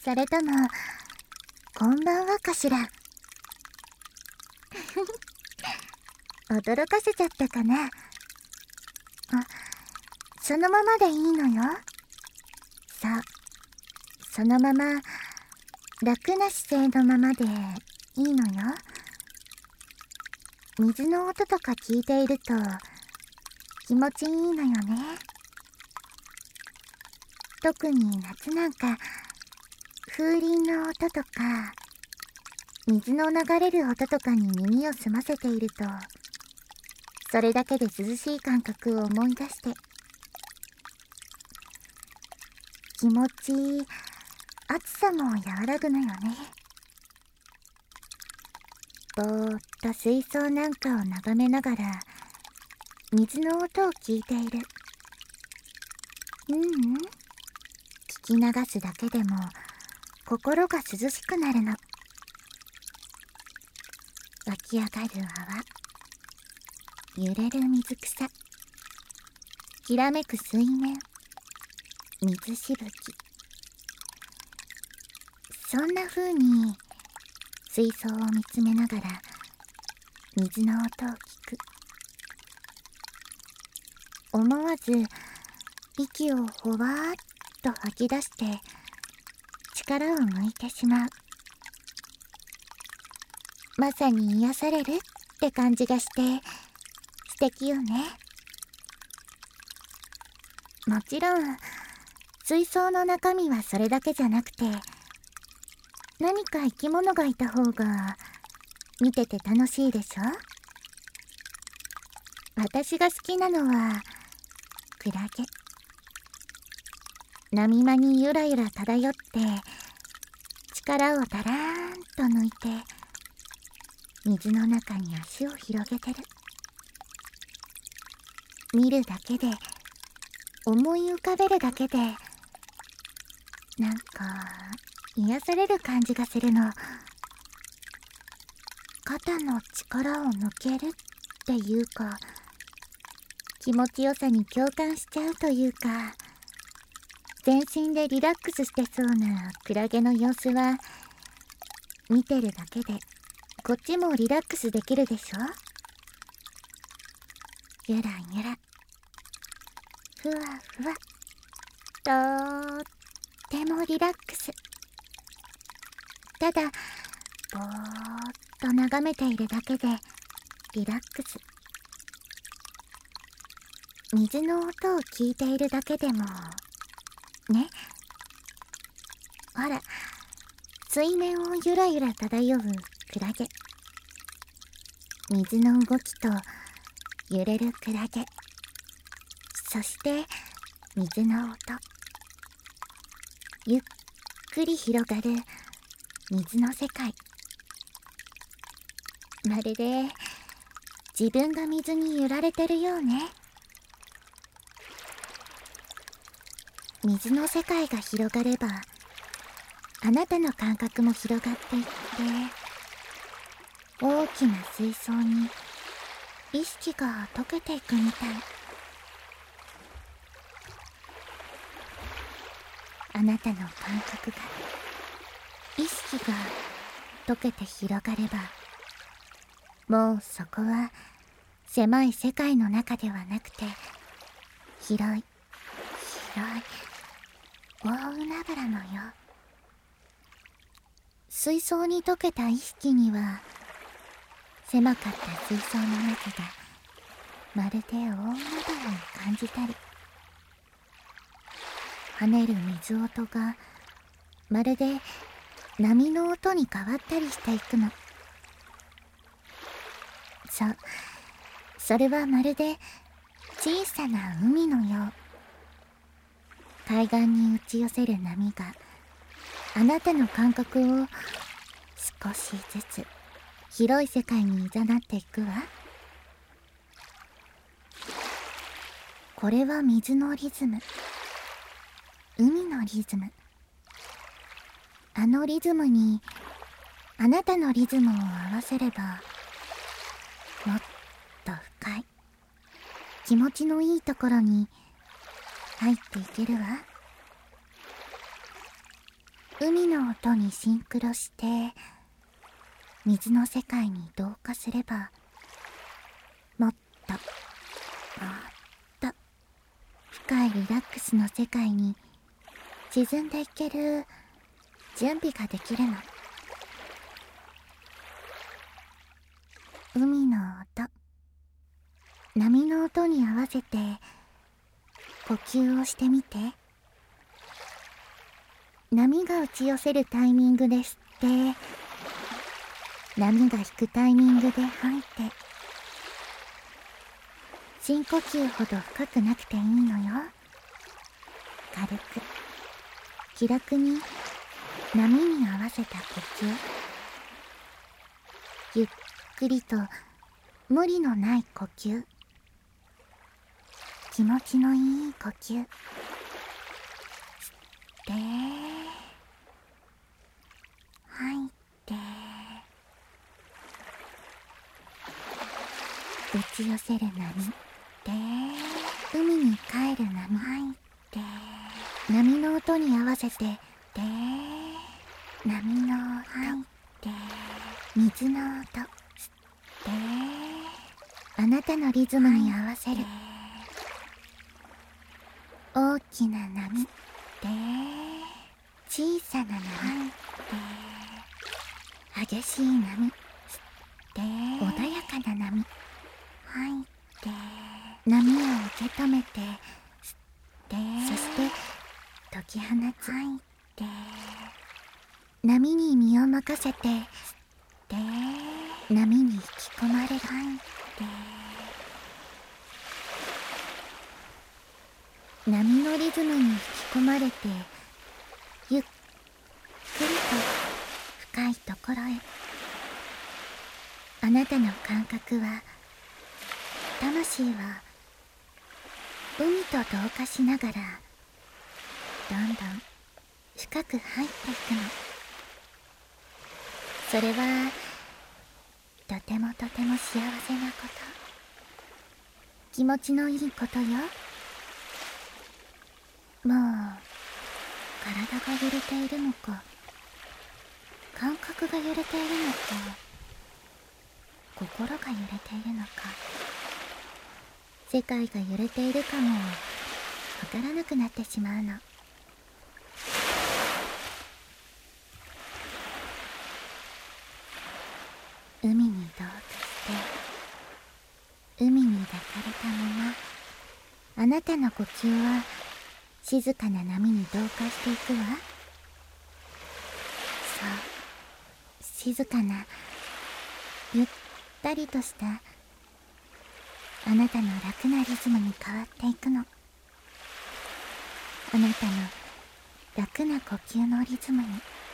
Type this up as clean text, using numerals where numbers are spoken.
それともこんばんはかしら。驚かせちゃったかな。あ、そのままでいいのよ。そう、そのまま楽な姿勢のままでいいのよ。水の音とか聞いていると気持ちいいのよね。特に夏なんか風鈴の音とか水の流れる音とかに耳を澄ませていると、それだけで涼しい感覚を思い出して気持ちいい、暑さも和らぐのよね。ぼーっと水槽なんかを眺めながら水の音を聞いている。聞き流すだけでも心が涼しくなるの。湧き上がる泡、揺れる水草、きらめく水面、水しぶき。そんな風に水槽を見つめながら水の音を聞く。思わず息をほわーっと吐き出して力を抜いてしまう。まさに癒されるって感じがして素敵よね。もちろん水槽の中身はそれだけじゃなくて、何か生き物がいた方が見てて楽しいでしょ。私が好きなのはクラゲ。波間にゆらゆら漂って力をだらーんと抜いて水の中に足を広げてる。見るだけで、思い浮かべるだけで、なんか癒される感じがするの。肩の力を抜けるっていうか、気持ちよさに共感しちゃうというか、全身でリラックスしてそうなクラゲの様子は見てるだけでこっちもリラックスできるでしょ。ゆらゆら、ふわふわ、とってもリラックス。ただぼーっと眺めているだけでリラックス。水の音を聞いているだけでもね。ほら、水面をゆらゆら漂うクラゲ、水の動きと揺れるクラゲ、そして水の音、ゆっくり広がる水の世界。まるで自分が水に揺られてるようね。水の世界が広がればあなたの感覚も広がっていって、大きな水槽に意識が溶けていくみたい。あなたの感覚が、意識が溶けて広がれば、もうそこは狭い世界の中ではなくて、広い広い大海原のよ。水槽に溶けた意識には、狭かった水槽の中がまるで大海原に感じたり、跳ねる水音がまるで波の音に変わったりしていくの。そう、それはまるで小さな海のよう。海岸に打ち寄せる波があなたの感覚を少しずつ広い世界に誘っていくわ。これは水のリズム、海のリズム。あのリズムにあなたのリズムを合わせれば、もっと深い気持ちのいいところに入っていけるわ。 海の音にシンクロして水の世界に同化すれば、もっと深いリラックスの世界に沈んでいける準備ができるの。海の音、波の音に合わせて呼吸をしてみて。波が打ち寄せるタイミングで吸って、波が引くタイミングで吐いて。深呼吸ほど深くなくていいのよ。軽く気楽に波に合わせた呼吸。ゆっくりと無理のない呼吸。気持ちのいい呼吸。吸って吐いて。打ち寄せる波で、海に帰る波。吐いて、波の音に合わせて。で、波の音。吐いて、水の音。吸ってあなたのリズムに合わせる。大きな波で、小さな波で、激しい波で、穏やかな波。吐いて、波を受け止めて。吸って、そして解き放つ。吐いて、波に身を任せて。吸って、波に引き込まれる。吐いて、波のリズムに引き込まれて、ゆっくりと深いところへ。あなたの感覚は、魂は海と同化しながらどんどん深く入っていくの。それはとても幸せなこと、気持ちのいいことよ。もう体が揺れているのか、感覚が揺れているのか、心が揺れているのか、世界が揺れているかもわからなくなってしまうの。海に同化して、海に抱かれたまま、あなたの呼吸は静かな波に同化していくわ。そう、静かなゆったりとしたあなたの楽なリズムに変わっていくの。あなたの楽な呼吸のリズムに。